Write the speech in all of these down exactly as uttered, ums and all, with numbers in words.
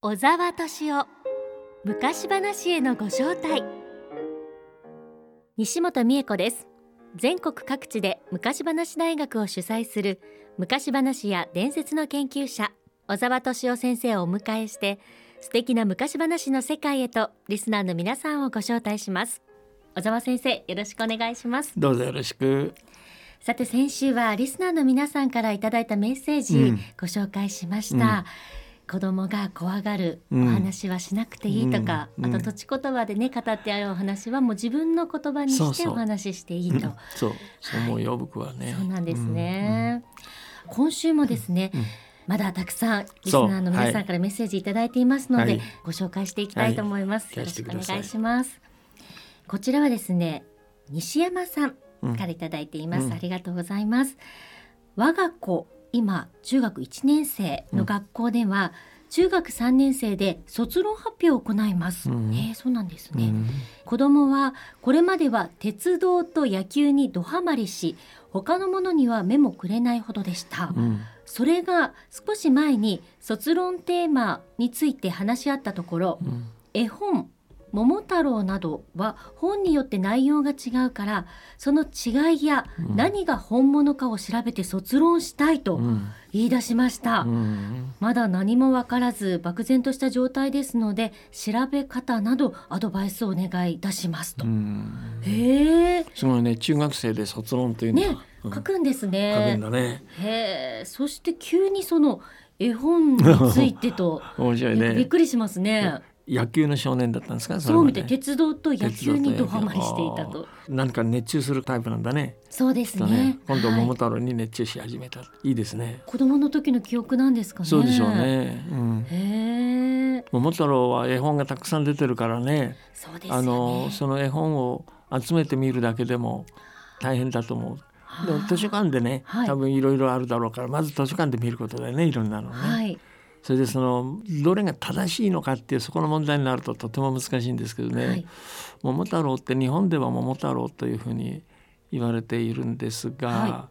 小沢敏夫昔話へのご招待。西本美恵子です。全国各地で昔話大学を主催する昔話や伝説の研究者小沢敏夫先生をお迎えして、素敵な昔話の世界へとリスナーの皆さんをご招待します。小沢先生、よろしくお願いします。 どうぞよろしく。 さて、先週はリスナーの皆さんからいただいたメッセージ、うん、ご紹介しました、うん子供が怖がるお話はしなくていいとか、うん、あと土地言葉でね語ってあるお話はもう自分の言葉にしてお話ししていいと。 そうそう、うん、そう思うよ、はい、僕はね。 そうなんですね、うん、今週もですね、うん、まだたくさんリスナーの皆さんからメッセージいただいていますので、はい、ご紹介していきたいと思います、はい、よろしくお願いします。こちらはですね、西山さんからいただいています、うん、ありがとうございます。我が子今中学いちねん生の学校では、うん、中学さんねん生で卒論発表を行います、うんえー、そうなんですね、うん、子どもはこれまでは鉄道と野球にドハマりし、他のものには目もくれないほどでした、うん、それが少し前に卒論テーマについて話し合ったところ、うん、絵本桃太郎などは本によって内容が違うから、その違いや何が本物かを調べて卒論したいと言い出しました、うんうん、まだ何も分からず漠然とした状態ですので、調べ方などアドバイスをお願いいたしますと、うん、へえ、 すごいね、中学生で卒論というのは、 ね、書くんですね、 書くんだね。 へえ、そして急にその絵本についてと面白いね、 びっくりしますね。 野球の少年だったんですか？ そうみたい、鉄道と野球にドハマりしていたと。 何か熱中するタイプなんだね。 そうです ね, ね今度桃太郎に熱中し始めた、はい、いいですね。 子供の時の記憶なんですかね。 そうでしょうね、うん、 へー、 桃太郎は絵本がたくさん出てるからね。 そうですよね、 あのその絵本を集めてみるだけでも大変だと思う。で図書館でね、はい、多分いろいろあるだろうから、まず図書館で見ることだよね、いろんなのね、はい、それでそのどれが正しいのかっていうそこの問題になるととても難しいんですけどね、はい、桃太郎って日本では桃太郎というふうに言われているんですが、はい、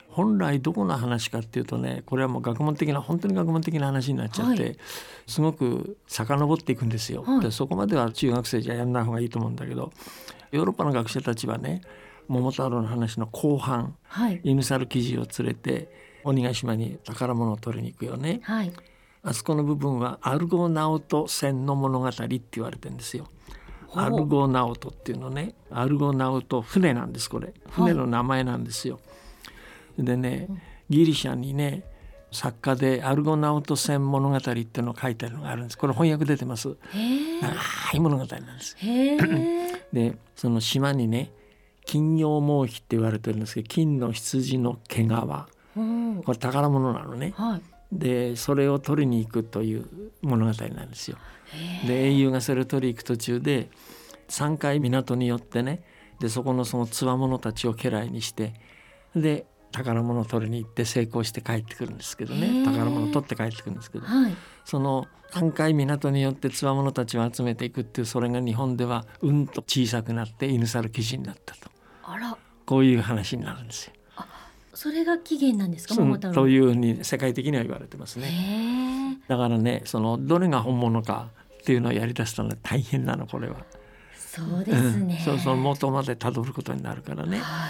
本来どこの話かっていうとね、これはもう学問的な本当に学問的な話になっちゃって、はい、すごく遡っていくんですよ、はい、でそこまでは中学生じゃやんない方がいいと思うんだけど、ヨーロッパの学者たちはね、桃太郎の話の後半、はい、犬猿記事を連れて鬼ヶ島に宝物を取りに行くよね、はい、あそこの部分はアルゴナオト船の物語って言われてるんですよ。アルゴナオトっていうのね、アルゴナオト船なんです。これ船の名前なんですよ、はい、でね、ギリシャにね作家でアルゴナオト船物語っていうのを書いてあるのがあるんです。これ翻訳出てます。長い物語なんです。へでその島にね金葉毛皮って言われてるんですけど、金の羊の毛皮、これ宝物なのね、はい、でそれを取りに行くという物語なんですよ。で英雄がそれを取りに行く途中でさんかい港に寄ってね、でそこのその強者たちを家来にして、で宝物を取りに行って成功して帰ってくるんですけどね、宝物を取って帰ってくるんですけど、はい、そのさんかい港によって強者たちを集めていくっていう、それが日本ではうんと小さくなって犬猿記事になったと、あら、こういう話になるんですよ。 それが起源なんですか、桃太郎というふうに世界的には言われてますね。だからね、そのどれが本物かっていうのをやり出したのは大変なの、これは。 そうですね、 うん、そうそう元までたどることになるからね、はい、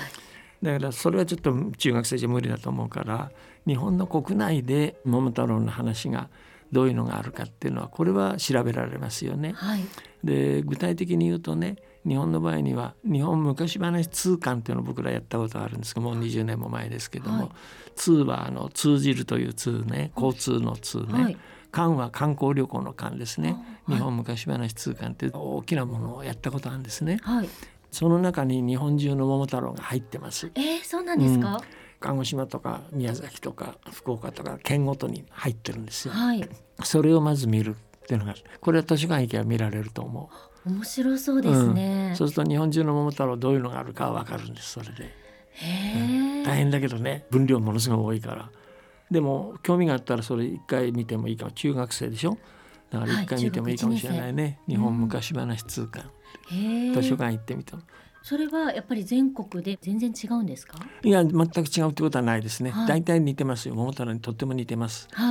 だからそれはちょっと中学生じゃ無理だと思うから、日本の国内で桃太郎の話がどういうのがあるかっていうのは、これは調べられますよね、はい、で具体的に言うとね、日本の場合には日本昔話通貫っていうのを僕らやったことがあるんですけど、もうにじゅうねんも前ですけども、はい、通はあの通じるという通ね、交通の通ね、はい、貫は観光旅行の貫ですね、はい、日本昔話通貫って大きなものをやったことあるんですね、はい、その中に日本中の桃太郎が入ってます。 えー、そうなんですか、うん、 鹿児島とか宮崎とか福岡とか県ごとに入ってるんですよ、はい、それをまず見るっていうのが、これは図書館行けば見られると思う。 面白そうですね、 うん、そうすると日本中の桃太郎どういうのがあるかは分かるんです。それでへ、うん、大変だけどね、分量ものすごい多いから、でも興味があったらそれ一回見てもいいかも。中学生でしょ、だから一回見てもいいかもしれないね、はい、日本昔話通貫、うん、図書館行ってみた。 それはやっぱり全国で全然違うんですか？ いや全く違うってことはないですね、はい、大体似てますよ。桃太郎にとっても似てます、はい、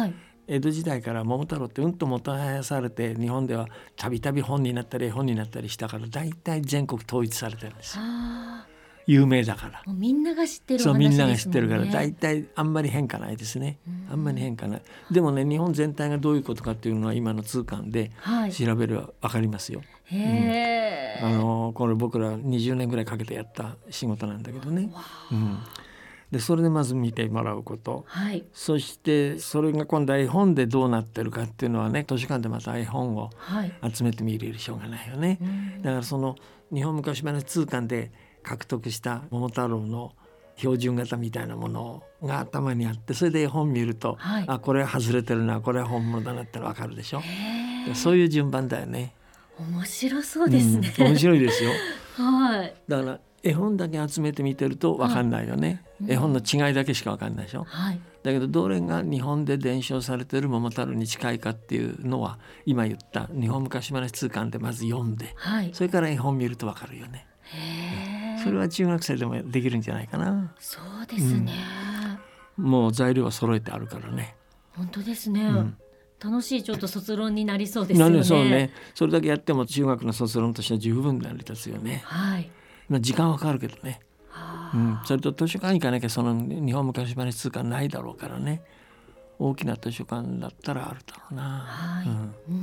江戸時代から桃太郎ってうんともたはやされて、日本ではたびたび本になったり絵本になったりしたから、だいたい全国統一されてるんですよ。有名だから。 もうみんなが知ってるお話ですもんね。そう、みんなが知ってるから、 だいたいあんまり変化ないですね。あんまり変化ない。でもね、日本全体がどういうことかっていうのは今の通貫で調べれば分かりますよ。 はい、へー、うん、あのこれ僕らにじゅうねんぐらいかけてやった仕事なんだけどね。うん、でそれでまず見てもらうこと、 はい、 そしてそれが今度は絵本でどうなってるかっていうのはね、図書館でまた絵本を集めてみるよりしょうがないよね。はい、だからその日本昔話通貫で獲得した桃太郎の標準型みたいなものが頭にあって、それで絵本見ると、はい、あ、これは外れてるな、これは本物だなっての分かるでしょ。そういう順番だよね。 面白そうですね、 うん、面白いですよはい、 だから絵本だけ集めて見てると分かんないよね、はい、絵本の違いだけしか分かんないでしょ、はい、だけどどれが日本で伝承されている桃太郎に近いかっていうのは、今言った日本昔話通貫でまず読んで、はい、それから絵本見ると分かるよね。へ、それは中学生でもできるんじゃないかな。 そうですね、 うん、もう材料は揃えてあるからね。 本当ですね、うん、楽しいちょっと卒論になりそうですよね。 そうね、それだけやっても中学の卒論としては十分成り立つよね。はい、まあ、時間はかかるけどね、うん、それと図書館行かなきゃその日本昔話通貫ないだろうからね。大きな図書館だったらあるだろうな、はい、うん、うん、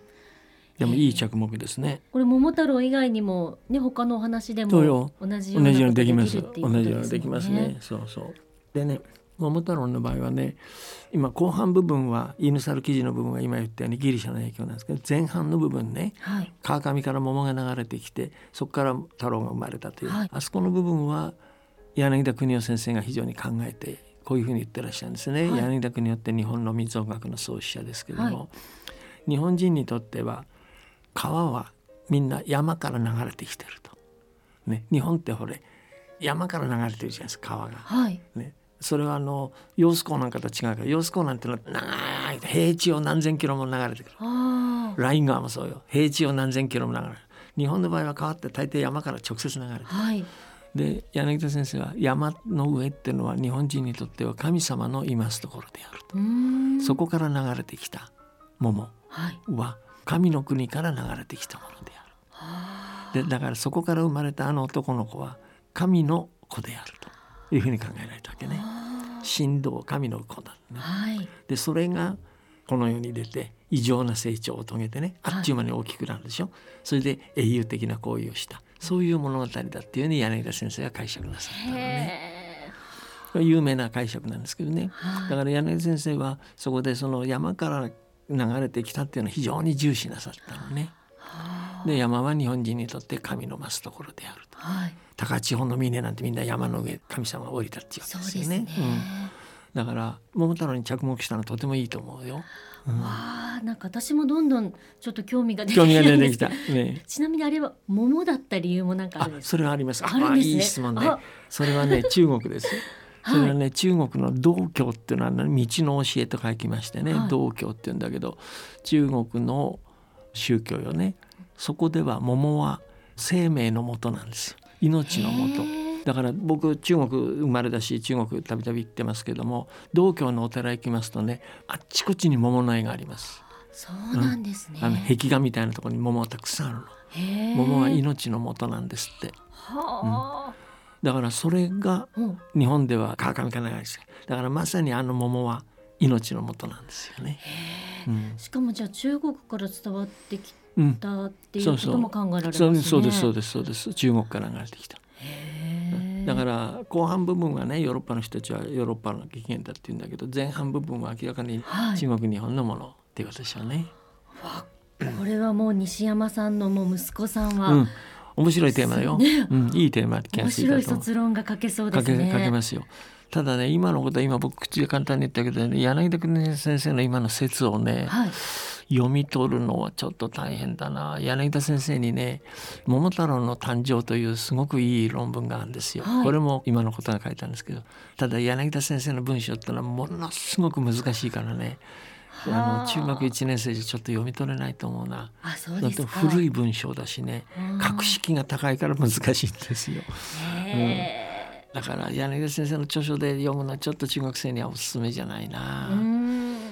でもいい着目ですね。 これ桃太郎以外にも、ね、他のお話でも同じようなことができるっていうことですね。 同じようにできますね。そうそうでね、桃太郎の場合はね、今後半部分は犬猿記事の部分は今言ったようにギリシャの影響なんですけど、前半の部分ね、はい、川上から桃が流れてきて、そこから太郎が生まれたという、はい、あそこの部分は柳田国男先生が非常に考えてこういうふうに言ってらっしゃるんですね、はい、柳田国男って日本の民族学の創始者ですけども、はい、日本人にとっては川はみんな山から流れてきてると、ね、日本ってほれ山から流れてるじゃないですか、川が、はいね、それはあの揚子江なんかと違うから、揚子江なんてのは長い平地を何千キロも流れてくる。ライン川もそうよ、平地を何千キロも流れる。日本の場合は川って大抵山から直接流れてくる、はい、で柳田先生は山の上っていうのは日本人にとっては神様のいますところであると。うーん、そこから流れてきた桃は神の国から流れてきたものである、でだからそこから生まれたあの男の子は神の子であるというふうに考えられたわけね。神道神の子だね、はい、でそれがこの世に出て異常な成長を遂げてね、あっちゅう間に大きくなるでしょ、はい、それで英雄的な行為をした、そういう物語だっていうふうに柳田先生が解釈なさったのね。有名な解釈なんですけどね、はい、だから柳田先生はそこでその山から流れてきたっていうのを非常に重視なさったのね。で山は日本人にとって神の増すところであると、はい、高千穂の峰なんてみんな山の上神様が降りたっていうわけですよね。そうですね、うん、だから桃太郎に着目したのはとてもいいと思うよ、うん、 わあ、なんか私もどんどんちょっと興味が出てきたんです。 興味が出てきた、ね、 ちなみにあれは桃だった理由もなんかあるんですか？ あ、それはあります。ああるんですね。いい質問ね。それはね中国ですそれはね、はい、中国の道教っていうのは、ね、道の教えと書きましてね、はい、道教っていうんだけど中国の宗教よね。そこでは桃は生命の元なんですよ、命の元だから。僕中国生まれだし中国たびたび行ってますけども、道教のお寺行きますとね、あっちこっちに桃の絵があります。 そうなんですね、 うん、あの壁画みたいなところに桃がたくさんあるの。へー、桃は命の元なんですって。は、うん、だからそれが日本では川上かないです。だからまさにあの桃は命の元なんですよね。 へ、うん、しかもじゃあ中国から伝わってきたっていうことも考えられますね。 そうですそうですそうです。中国から流れてきた。へ、だから後半部分はね、ヨーロッパの人たちはヨーロッパの起源だって言うんだけど、前半部分は明らかに中国、日本のものっていうことでしょうね。 わ、これはもう西山さんのもう息子さんは、うん、 面白いテーマだよ、ね、うん、いいテーマ。 面白い卒論が書けそうですね。 書け、書けますよ。ただね、今のことは今僕口で簡単に言ったけど、ね、柳田国先生の今の説をね、はい、読み取るのはちょっと大変だな。柳田先生にね、桃太郎の誕生というすごくいい論文があるんですよ、はい、これも今のことが書いたんですけど、ただ柳田先生の文章ってのはものすごく難しいからね、あの中学いちねん生じゃちょっと読み取れないと思うな。 あ、そうですか。 古い文章だしね、格式が高いから難しいんですよ、うん、だから柳田先生の著書で読むのはちょっと中学生にはおすすめじゃないな。うーん、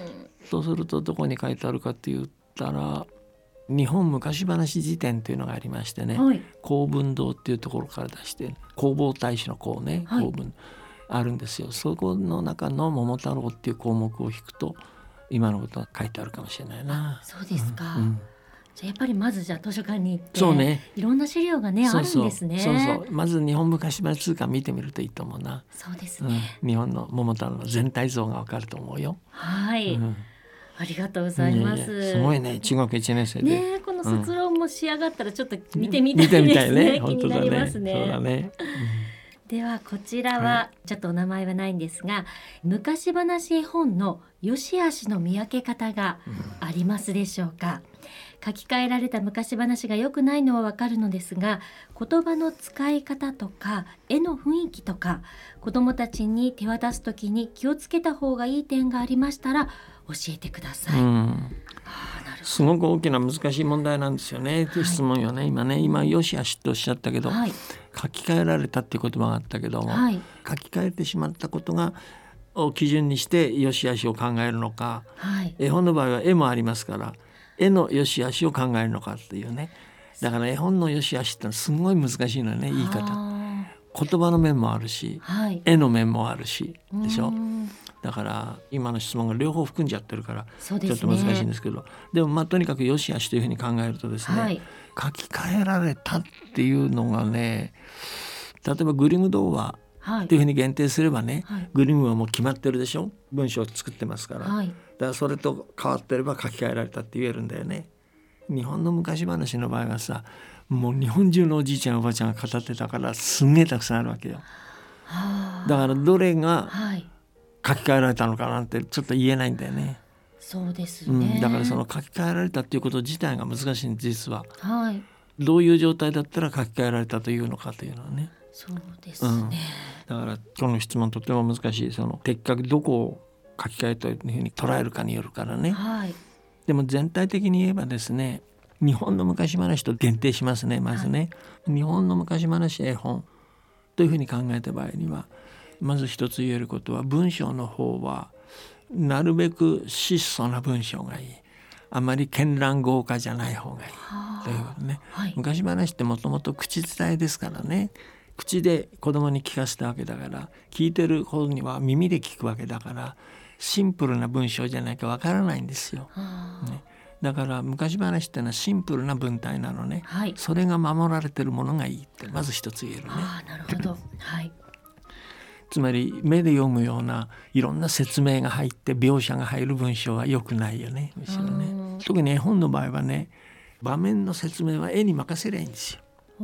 とするとどこに書いてあるかって言ったら日本昔話辞典というのがありましてね、はい、公文堂っていうところから出して弘法大師の公ね、はい、公文あるんですよ。そこの中の桃太郎っていう項目を引くと今のことが書いてあるかもしれないな。 そうですか、うんうん、じゃあやっぱりまずじゃあ図書館に行ってそう、ね、 いろんな資料がねそうそうあるんですね。 そうそうまず日本昔話通貨見てみるといいと思うな。 そうですね、 うん、日本の桃太郎の全体像がわかると思うよ。 はい、うん、ありがとうございます。いやいやすごいね中学いちねん生で、 ね、この卒論も仕上がったらちょっと見てみたいですね、 うん、見てみたいね気になりますね。 そうだね、 うん、ではこちらはちょっとお名前はないんですが、はい、昔話絵本の良し悪しの見分け方がありますでしょうか。書き換えられた昔話が良くないのはわかるのですが、言葉の使い方とか絵の雰囲気とか子どもたちに手渡すときに気をつけた方がいい点がありましたら教えてください。うん、はあ、なるほど。すごく大きな難しい問題なんですよね、はい、質問よね。今ね今良し悪しとおっしゃったけど、はい、書き換えられたっていう言葉があったけども、はい、書き換えてしまったことがを基準にして良し悪しを考えるのか、はい、絵本の場合は絵もありますから絵の良し悪しを考えるのかっていうね。だから絵本の良し悪しってのはすごい難しいのよね。言い方言葉の面もあるし、はい、絵の面もあるしでしょ。だから今の質問が両方含んじゃってるからちょっと難しいんですけど、でもまあとにかく良し悪しというふうに考えるとですね、はい、書き換えられたっていうのがね、例えばグリム童話っていうふうに限定すればね、はい、グリムはもう決まってるでしょ。文章を作ってますから、はい、だからそれと変わってれば書き換えられたって言えるんだよね。日本の昔話の場合はさ、もう日本中のおじいちゃんおばあちゃんが語ってたからすんげえたくさんあるわけよ。だからどれが書き換えられたのかなんてちょっと言えないんだよね。 そうですね、 うん、だからその書き換えられたっていうこと自体が難しいんです実は、はい、どういう状態だったら書き換えられたというのかというのはね。 そうですね、 うん、だから今日の質問とても難しい。その的確どこを書き換えというふうに捉えるかによるからね、はい、でも全体的に言えばですね、日本の昔話と限定しますね。まずね、はい、日本の昔話絵本というふうに考えた場合にはまず一つ言えることは、文章の方はなるべく質素な文章がいい。あまり絢爛豪華じゃない方がいいということね、はい、昔話ってもともと口伝えですからね。口で子供に聞かせたわけだから、聞いてる方には耳で聞くわけだから、シンプルな文章じゃないかわからないんですよ、ね、だから昔話ってのはシンプルな文体なのね、はい、それが守られてるものがいいってまず一つ言えるね。 あ、なるほど、はい、 つまり目で読むようないろんな説明が入って描写が入る文章は良くないよね、むしろね。特に絵本の場合はね、場面の説明は絵に任せりゃいいんですよ。うん、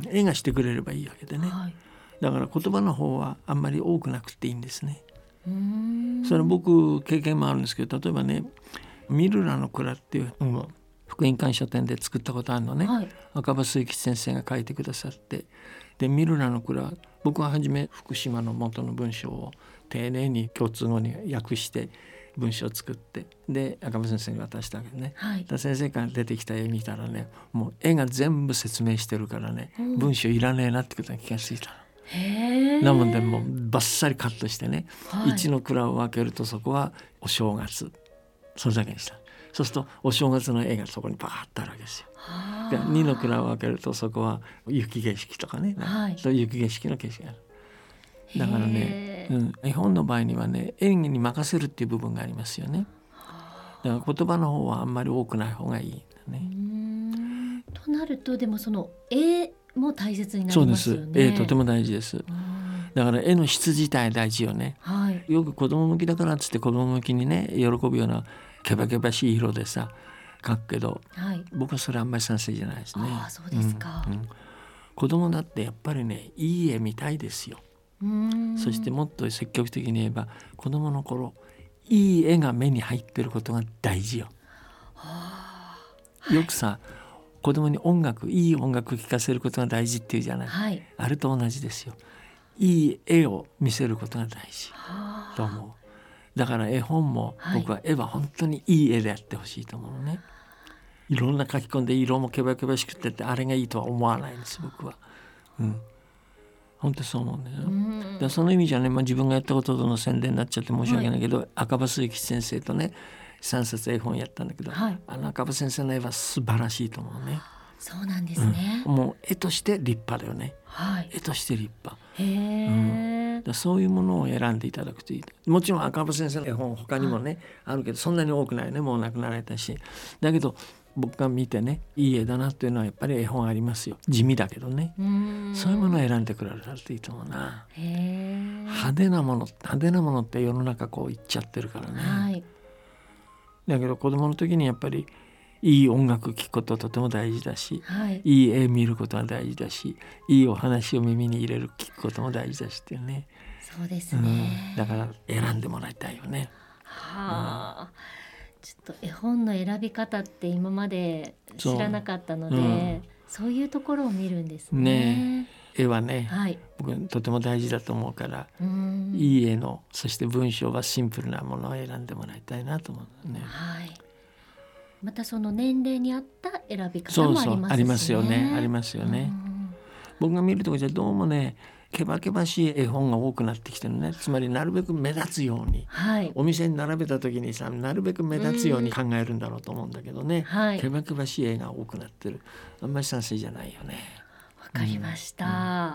絵がしてくれればいいわけでね、はい、だから言葉の方はあんまり多くなくていいんですね。うーん、それ僕経験もあるんですけど、例えばねミルラの蔵っていう、うん、福音館書店で作ったことあるのね、はい、赤羽末吉先生が書いてくださって、でミルラの蔵、僕は初め福島の元の文章を丁寧に共通語に訳して文章を作って、で赤羽先生に渡したわけね、はい、だ先生から出てきた絵見たらね、もう絵が全部説明してるからね、うん、文章いらねえなってことに気がついたの。へー、なもんでもうバッサリカットしてね、はい、いちの蔵を分けるとそこはお正月、それだけにした。そうするとお正月の絵がそこにバーッとあるわけですよ。でにの蔵を分けるとそこは雪景色とかね、はい、そういう雪景色の景色がある。だからね、うん、絵本の場合にはね、演技に任せるっていう部分がありますよね。だから言葉の方はあんまり多くない方がいいんだね。 うーん、となるとでもその絵も大切になりますよね。 そうです、絵とても大事です。だから絵の質自体大事よね、はい、よく子供向きだからっつって子供向きにね喜ぶようなケバケバしい色でさ描くけど、はい、僕はそれあんまり賛成じゃないですね。 あ、そうですか、うんうん、 子供だってやっぱりねいい絵見たいですよ。うーん、そしてもっと積極的に言えば子供の頃いい絵が目に入ってることが大事よ。はあ、よくさ、子供に音楽、いい音楽聴かせることが大事っていうじゃない、はい、あれと同じですよ。いい絵を見せることが大事と思う。だから絵本も僕は絵は本当にいい絵でやってほしいと思うのね、はい、いろんな書き込んで色もケバケバしくてってあれがいいとは思わないんです僕は、うん、本当そう思うんだよ。だからその意味じゃね、まあ、自分がやったこととの宣伝になっちゃって申し訳ないけど、はい、赤羽末吉先生とねさんさつ絵本やったんだけど、はい、あの赤羽先生の絵は素晴らしいと思うね。 そうなんですね、 うん、もう絵として立派だよね、はい、絵として立派。へー、うん、だそういうものを選んでいただくといい。もちろん赤羽先生の絵本他にもね、はい、あるけどそんなに多くないね、もう亡くなられたし。だけど僕が見てねいい絵だなっていうのはやっぱり絵本ありますよ。地味だけどね、うん、そういうものを選んでくれるといいと思うな。へー、派手なもの派手なものって世の中こういっちゃってるからね、はい、だけど子供の時にやっぱりいい音楽聴くことはとても大事だし、はい、いい絵見ることは大事だし、いいお話を耳に入れる聞くことも大事だしっていうね。 そうですね、 うん、だから選んでもらいたいよね。 はあ、うん、ちょっと絵本の選び方って今まで知らなかったので、そう、うん、そういうところを見るんですね。ね、 絵はね、はい、僕とても大事だと思うから、うん、いい絵のそして文章はシンプルなものを選んでもらいたいなと思うね。はい、 またその年齢に合った選び方もありますしね。そうそう、 ありますよね、ありますよね。僕が見るところじゃどうもねけばけばしい絵本が多くなってきてるね。つまりなるべく目立つように、はい、お店に並べた時にさなるべく目立つように考えるんだろうと思うんだけどね、はい、けばけばしい絵が多くなってる。あんまり賛成じゃないよね。 わかりました、うんうん、はい、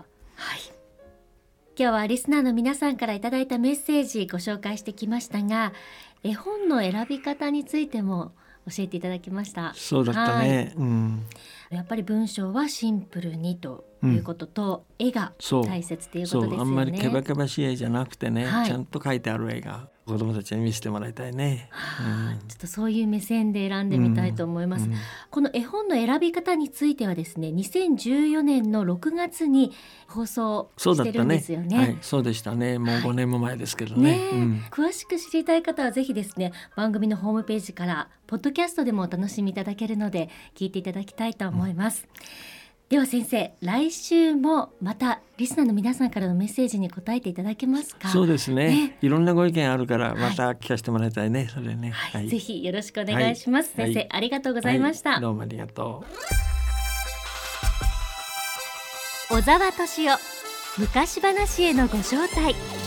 今日はリスナーの皆さんからいただいたメッセージご紹介してきましたが、絵本の選び方についても教えていただきました。 そうだったね、はい、うん、 やっぱり文章はシンプルにということと、うん、絵が大切ということですよね。 そう、あんまりけばけばしい絵じゃなくてね、はい、ちゃんと描いてある絵が子どもたちに見せてもらいたいね、 はあ、うん、ちょっとそういう目線で選んでみたいと思います、うんうん、この絵本の選び方についてはですねにせんじゅうよねんのろくがつに放送してるんですよね。 そうだったね、はい、そうでしたね。もうごねんも前ですけどね、はい、ね、うん、 詳しく知りたい方はぜひですね番組のホームページからポッドキャストでもお楽しみいただけるので聞いていただきたいと思います、うん、では先生、来週もまたリスナーの皆さんからのメッセージに答えていただけますか。 そうです ね, ねいろんなご意見あるからまた聞かせてもらいたいね、はい、それね、 はいはい、ぜひよろしくお願いします、はい、先生、はい、ありがとうございました、はい、 どうもありがとう。小沢敏夫、昔話へのご招待。